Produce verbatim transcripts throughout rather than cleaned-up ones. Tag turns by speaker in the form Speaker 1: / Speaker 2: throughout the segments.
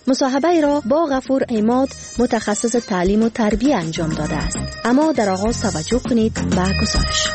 Speaker 1: مصاحبه ای را با غفور عماد متخصص تعلیم و تربیه انجام داده است. اما در آغاز توجه کنید به گزارش.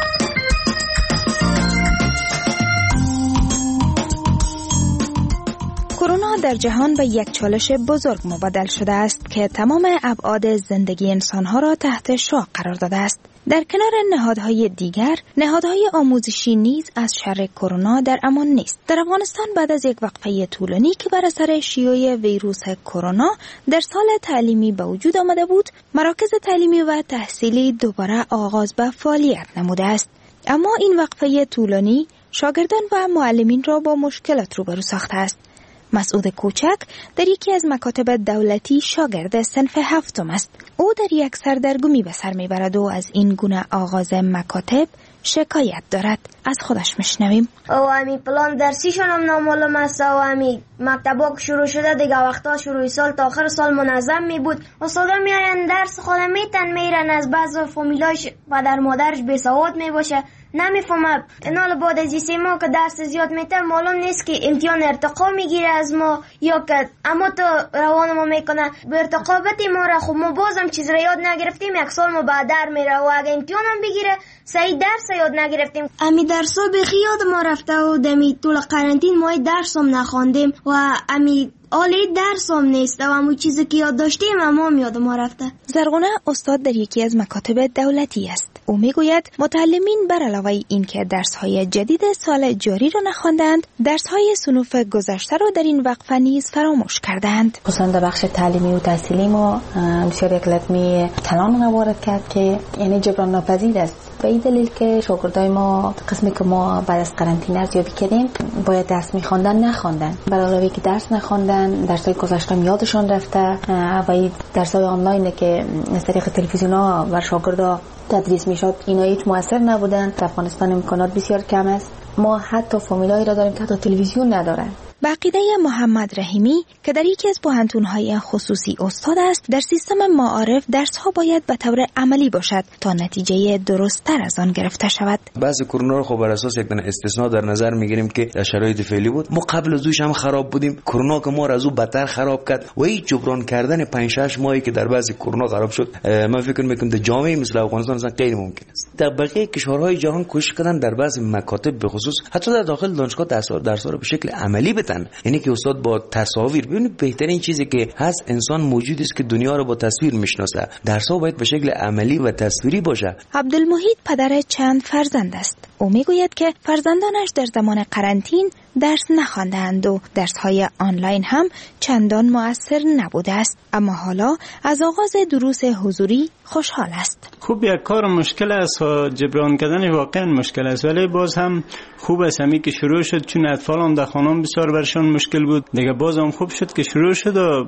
Speaker 2: کرونا در جهان به یک چالش بزرگ مبدل شده است که تمام ابعاد زندگی انسانها را تحت شعاع قرار داده است. در کنار نهادهای دیگر، نهادهای آموزشی نیز از شر کرونا در امان نیست. در افغانستان بعد از یک وقفه طولانی که بر اثر شیوع ویروس کرونا در سال تعلیمی به وجود آمده بود، مراکز تعلیمی و تحصیلی دوباره آغاز به فعالیت نموده است. اما این وقفه طولانی شاگردان و معلمین را با مشکلات روبرو ساخته است. مسعود کوچک در یکی از مکاتب دولتی شاگرد صنف هفتم است. او در یک سردرگمی به سر میبرد و از این گونه آغاز مکاتب شکایت دارد. از خودش میشنویم.
Speaker 3: او امی پلان درسیشون هم نامعلوم است و امی مکتبا که شروع شده دیگه وقتا شروع سال تا آخر سال منظم می بود. استادا میارن درس خودم میتن میرن، از بعض فامیلاش پدر مادرش بی سواد می باشه نمیفهمه. اینا بعد از این ما که درس زیاد میتن معلوم نیست که امتحان ارتقا میگیره از ما یا که اما تو روان ما میکنه به ارتقا بتی ما را. خب ما بازم چیز را یاد نگرفتیم، یک سال ما بعد در میره و اگه امتحان هم بگیره صحیح درس یاد نگرفتیم. امی درسا بخی یاد ما رفته و دمی طول قرنطین ما درس هم نخواندیم و امی آلی درس هم نیست و همون چیزی که یاد داشتیم اما هم یاد ما رفته.
Speaker 2: زرغونه استاد در یکی از مکاتب دولتی است. او میگوید متعلمین بر علاوه این که درس‌های جدید سال جاری را نخواندند، درس‌های صنوف گذشته را در این وقفه نیز فراموش کردند.
Speaker 4: خصوصا در بخش تعلیمی و تحصیلی ما بسیار یک لطمه کلان وارد کرد که یعنی جبران ناپذیر است. به این دلیل که شاگردای ما قسمی که ما بعد از قرنطینه ارزیابی کردیم باید درس می‌خواندن نخواندن. بر علاوه که درس نخواندن، درس‌های گذشته یادشون رفته و این درس‌های آنلاین که از طریق تلویزیون‌ها و شاگردا تدریس میشد اینا هیچ موثر نبودن. در افغانستان امکانات بسیار کم است. ما حتی فامیلایی را داریم که حتی تلویزیون ندارن.
Speaker 2: به عقیده محمد رحیمی که در یکی از پوهنتون‌های خصوصی استاد است، در سیستم معارف درس‌ها باید به طور عملی باشد تا نتیجه درست‌تر از آن گرفته شود.
Speaker 5: بعضی کرونا رو خب بر اساس یک دونه استثناء در نظر می‌گیریم که در شرایط فعلی بود. ما قبل از اوش هم خراب بودیم. کرونا که ما را از او بدتر خراب کرد و این جبران کردن پنج شش ماهی که در بعضی کرونا خراب شد، من فکر می‌کنم در جامعه مثل افغانستان اصلا غیر ممکن است. در بقیه کشورهای جهان کوشش کردن در بعضی مکاتب به خصوص حتی در داخل دانشگاه درس‌ها رو به شکل عملی بدن. یعنی که استاد با تصاویر، ببینید بهترین چیزی که هست انسان موجودی است که دنیا رو با تصویر میشناسه. درس‌ها باید به شکل عملی و تصویری باشه.
Speaker 2: عبدالمحید پدر چند فرزند است. او میگوید که فرزندانش در زمان قرنطین درس نخواندند و درس‌های آنلاین هم چندان مؤثر نبوده است، اما حالا از آغاز دروس حضوری خوشحال است.
Speaker 6: خوب یک کار مشکل است و جبران کردن واقعا مشکل است، ولی باز هم خوب است همی که شروع شد، چون اطفال هم در خانه بسیار برشان مشکل بود دیگه. باز هم خوب شد که شروع شد و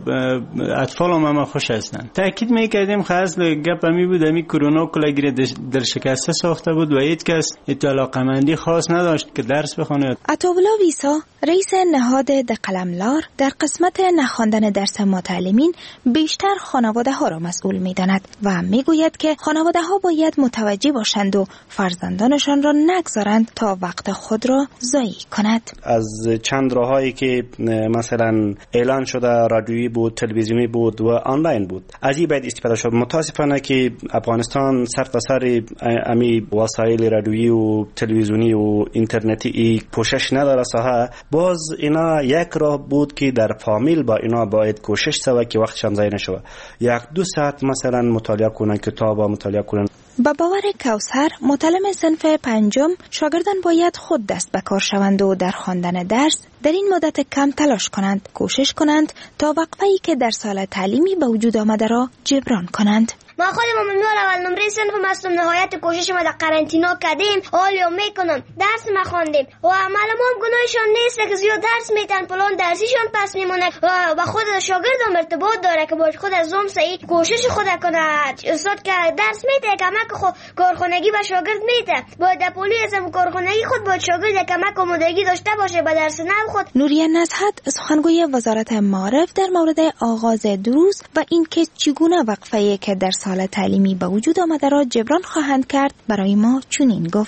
Speaker 6: اطفال هم هم خوش هستند. تاکید می‌کردیم خاصه گپ همی بود همی کرونا کلاگیر در شکسته ساخته بود و هیچ کس علاقه‌مندی خاص نداشت که درس بخونه.
Speaker 2: عطاالله ویسا رئیس نهاد د قلملار در قسمت نخواندن درس معلمین بیشتر خانواده ها را مسئول می‌داند و میگوید که خانواده ها باید متوجه باشند و فرزندانشان را نگذارند تا وقت خود را ضایع کند.
Speaker 7: از چند راهایی که مثلا اعلان شده رادیویی بود، تلویزیونی بود و آنلاین بود، از این باید استفاده شد. متاسفانه که افغانستان سر تا سر امی وسایل رادیویی و تلویزیونی و اینترنتی کوشش نداره ساها. باز اینا یک راه بود که در فامیل با اینا باید کوشش سوا که وقتشان ضایع نشه. یک دو ساعت مثلا مطالعه کنن، کتابا مطالعه کنن.
Speaker 2: با باور کوثر معلم صنف پنجم، شاگردان باید خود دست به کار شوند و در خواندن درس در این مدت کم تلاش کنند، کوشش کنند تا وقفه‌ای که در سال تعلیمی به وجود آمده را جبران کنند.
Speaker 3: ما خودم ممنون اول نمره صنفم هستم. نهایت کوشش ما در قرنطینه کردیم، حالا میکنم درس نخواندیم و معلم هم گناهشان نیست که زیاد درس میتن، پلان درسیشان پس میمونه و خود شاگرد هم ارتباط داره که باید خود از زم صحیح کوشش خود کنه. استاد که درس میده کمک خود کارخانگی به شاگرد میده، باید در پولی از کارخانگی خود باید شاگرد کمک و آمادگی داشته باشه به درس نو خود.
Speaker 2: نوریه نزهت سخنگوی وزارت معارف در مورد آغاز دروس و اینکه چگونه وقفه‌ای که در سال تعلیمی به وجود آمده را جبران خواهند کرد برای ما چنین گفت.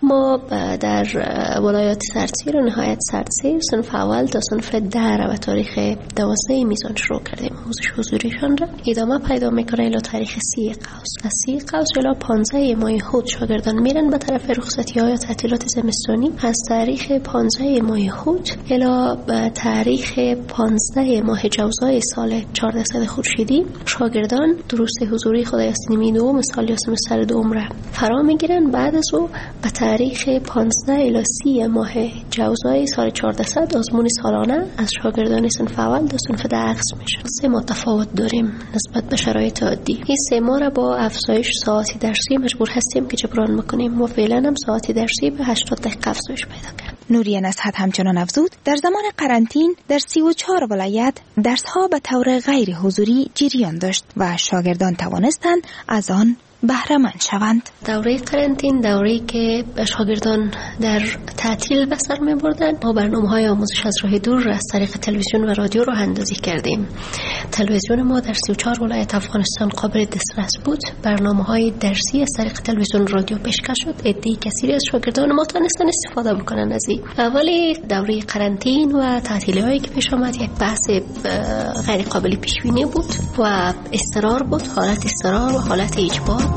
Speaker 8: ما در ولایات سردسیر و نهایت سردسیر صنف اول تا صنف ده و تاریخ دوازده میزان شروع کردیم آموزش حضوریشان را. ادامه پیدا میکنه الی تاریخ سی قوس. از سی قوس الی پانزده ماه خود شاگردان میرن به طرف رخصتی های تعطیلات زمستانی. از تاریخ پانزده ماه خود الی تاریخ پانزده ماه جوزای سال چهارصد خورشیدی شاگردان دروس حضوری خدای یاسینی دوم سال یا سمستر دوم را فرا میگیرن. بعد از او به تاریخ پانزده الی سی ماه جوزای سال چهارصد آزمون سالانه از شاگردان صنف اول تا صنف ده اخذ میشن. سه ما تفاوت داریم نسبت به شرایط عادی. این سه ما را با افزایش ساعت درسی مجبور هستیم که جبران میکنیم و فعلا هم ساعت درسی به هشتاد دقیقه افزایش پیدا کرد.
Speaker 2: نوریه نصحت همچنان افزود در زمان قرنطین در سی و چهار ولایت درس‌ها به طور غیر حضوری جریان داشت و شاگردان توانستند از آن بهره مند شوند.
Speaker 8: دوره قرنطین دوره‌ای که شاگردان در تعطیل به سر می‌بردند. ما برنامه‌های آموزش از راه دور از طریق تلویزیون و رادیو رو اندازی کردیم. تلویزیون ما در سی و چهار ولایت افغانستان قابل دسترس بود. برنامه‌های درسی از طریق تلویزیون و رادیو پیشکش شد. عده‌ای کثیری از شاگردان ما تونستن استفاده بکنن از این. اولی دوره قرنطین و تعطیلی‌هایی که پیش آمد یک بحث غیر قابل پیش بینی بود و اضطرار بود، حالت اضطرار و حالت اجبار بود.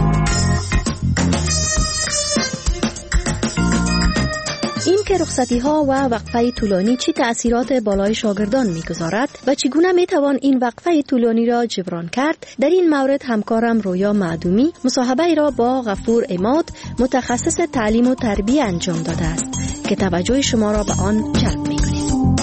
Speaker 1: این که رخصتی ها و وقفه طولانی چی تأثیرات بالای شاگردان میگذارد و چگونه میتوان این وقفه طولانی را جبران کرد، در این مورد همکارم رویا معدومی مصاحبه ای را با غفور عماد متخصص تعلیم و تربیه انجام داده است که توجه شما را به آن جلب می‌کند.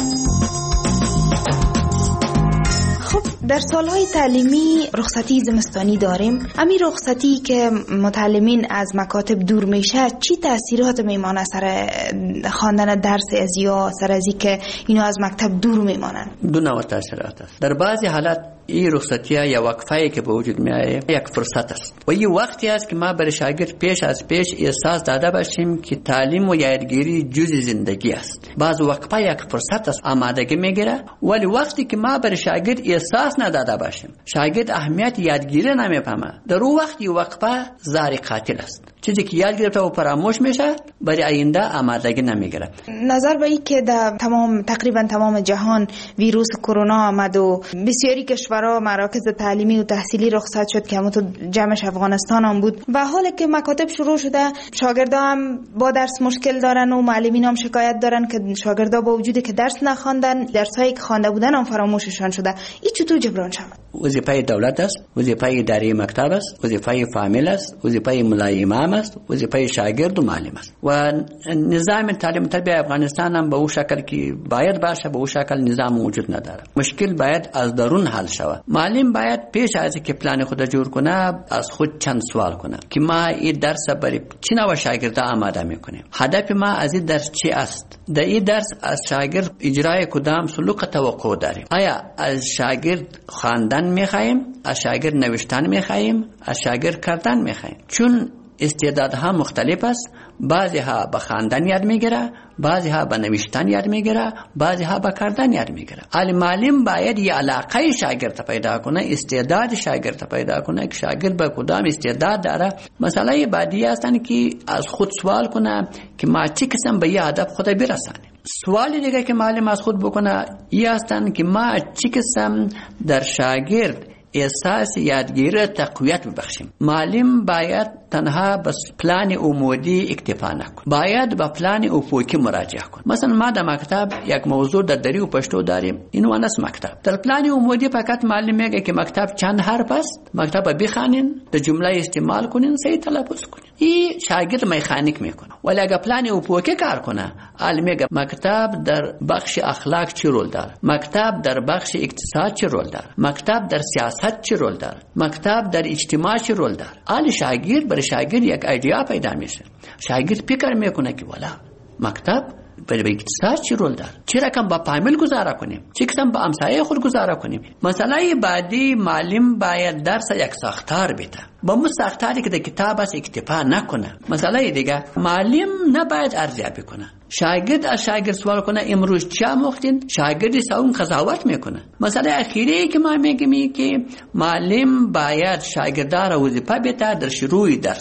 Speaker 2: در سالهای تعلیمی رخصتی زمستانی داریم. امی رخصتی که متعلمین از مکاتب دور میشه چی تأثیرات میمانه سر خواندن درس از یا سر ازی که اینو از مکتب دور میمانن؟
Speaker 9: دو نوع تأثیرات است. در بعضی حالات این رخصتی یا وقفه‌ای که به وجود میاد یک فرصت است و این وقتی است که ما برای شاگرد پیش از پیش احساس داده باشیم که تعلیم و یادگیری جزء زندگی است. بعض وقفه یک فرصت است آمادگی میگیره، ولی وقتی که ما برای شاگرد احساس نداده باشیم شاگرد اهمیت یادگیری نمیفهمه، در اون وقت این وقفه زهر قاتل است. چیزی که یاد گرفته و فراموش میشه برای آینده آمادگی نمیگیره.
Speaker 2: نظر به این که در تمام تقریبا تمام جهان ویروس کرونا آمد و بسیاری کشورها مراکز تعلیمی و تحصیلی رخصت شد که همونطور جمعش افغانستان هم بود و حالا که مکاتب شروع شده شاگردا هم با درس مشکل دارن و معلمین هم شکایت دارن که شاگردا با وجودی که درس نخواندن درسایی که خوانده بودن هم فراموششان شده. این چطور جبران شود؟
Speaker 9: وظیفه دولت است، وظیفه اداره مکتب است، وظیفه فامیل است، وظیفه ملای امام است، وظیفه شاگرد و معلم است و نظام تعلیم و تربیت افغانستان هم به اون شکل که باید باشه به اون شکل نظام وجود نداره. مشکل باید از درون حل شود. معلم باید پیش از اینکه پلان خود جور کنه از خود چند سوال کنه که ما این درس برای چه نوع شاگرد آماده میکنیم، هدف ما از این درس چی است، در این درس از شاگرد اجرای کدام سلوک توقع داریم. آیا از شاگرد خواندن میخوایم، از شاگرد نوشتن میخوایم، از شاگرد کردن میخوایم؟ چون استعدادها مختلف است. بعضی ها به خواندن یاد میگیره، بعضی ها به نوشتن یاد میگیره، بعضی ها به کردن یاد میگیره. علی معلم باید یه علاقه شاگرد پیدا کنه، استعداد شاگرد پیدا کنه که شاگرد به کدام استعداد داره. مسئله بعدی هستن که از خود سوال کنه که ما چه قسم به یه هدف خود برسانیم. سوال دیگه که معلم از خود بکنه این هستن که ما چه قسم در شاگرد احساس یادگیری تقویت ببخشیم. معلم باید تنها بس پلان عمودی اکتفا نکن، باید با پلان افقی مراجعه کن. مثلا ما در مکتب یک موضوع در دری و پشتو داریم، اینو انس مکتب. در پلان عمودی فقط معلم میگه که مکتب چند حرف است، مکتب بخوانین، در جمله استعمال کنین، صحیح تلفظ کنین. این شاگرد مکانیک میکنه. ولی اگه پلان افقی کار کنه، عالم میگه مکتب در بخش اخلاق چه رول داره، مکتب در بخش اقتصاد چه رول داره، مکتب در سیاست چه رول داره، مکتب در اجتماع چه رول داره. علی شاگرد برای شاگرد یک ایده پیدا میشه. شاگرد فکر میکنه که والا مکتب برای اقتصاد چه رول داره، چه رقم با فامیل گزاره کنیم، چه قسم با همسایه خود گزاره کنیم. مسئله بعدی معلم باید درس یک ساختار بده، با مو ساختاری که در کتاب است اکتفا نکنه. مسئله دیگه معلم نباید ارزیابی کنه. شاگرد از شاگرد سوال کنه امروز چه آموختین، شاگرد ساون قضاوت میکنه. مسئله اخیری که ما میگیم که معلم باید شاگردان را وظیفه بده در شروع درس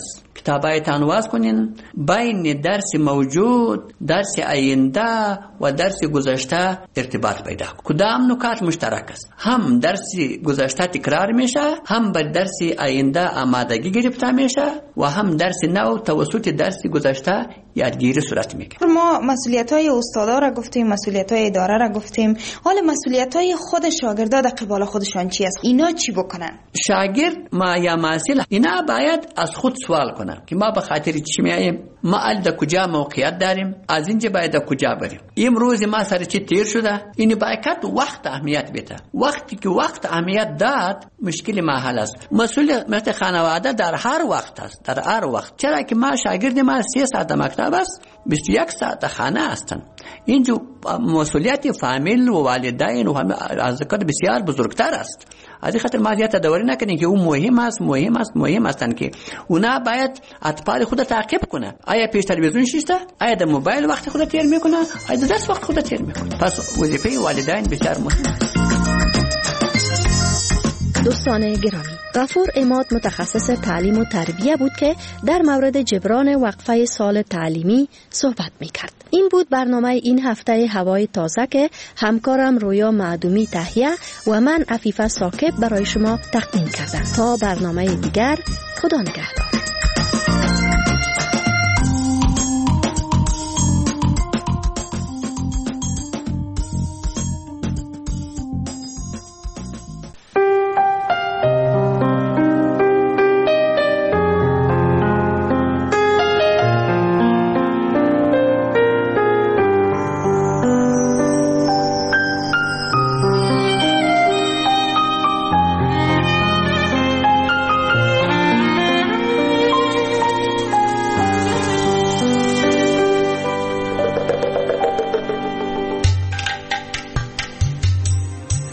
Speaker 9: کتابایتان واز کنین، بین درس موجود، درس آینده و درس گذشته ارتباط پیدا کنید. کدام نکات مشترک است؟ هم درس گذشته تکرار میشه، هم بر درس آینده آمادگی گرفته میشه و هم درس نو توسط درس گذشته یادگیری صورت میگیره.
Speaker 2: ما مسئولیت‌های استادا را گفتیم، مسئولیت‌های اداره را گفتیم، حالا مسئولیت‌های خود شاگردا در قبال خودشان چی است؟ اینا چی بکنن؟
Speaker 9: شاگرد ما یا ماسل اینا باید از خود سوال کنن که ما به خاطر چی میایم، ما ال در کجا موقعیت داریم، از اینجا باید در کجا بریم، امروز ما سر چی تیر شده. این باید وقت اهمیت بده. وقتی که وقت اهمیت داد مشکل ما حل است. مسئولیت خانواده در هر وقت است، در هر وقت. چرا که ما شاگرد ما سه ساعت مکتب است، بیست و یک ساعت خانه هستند. اینجا مسئولیت فامیل و والدین و از ذکر بسیار بزرگتر است. از این خاطر ما زیاد تداوری نکنیم که اون مهم است مهم است مهم هستند که اونا باید اطفال خود تعقیب کنه. آیا پیش تلویزیون شیسته؟ آیا در موبایل وقت خود تیر میکنه؟ آیا در دست وقت خود تیر میکنه؟ پس وظیفه والدین بسیار مهم است.
Speaker 1: دوستان گرامی، غفور عماد متخصص تعلیم و تربیه بود که در مورد جبران وقفه سال تعلیمی صحبت میکرد. این بود برنامه این هفته هوای تازه که همکارم رویا معدومی تهیه و من عفیفه ساکب برای شما تقدیم کردم. تا برنامه دیگر، خدا نگهدار.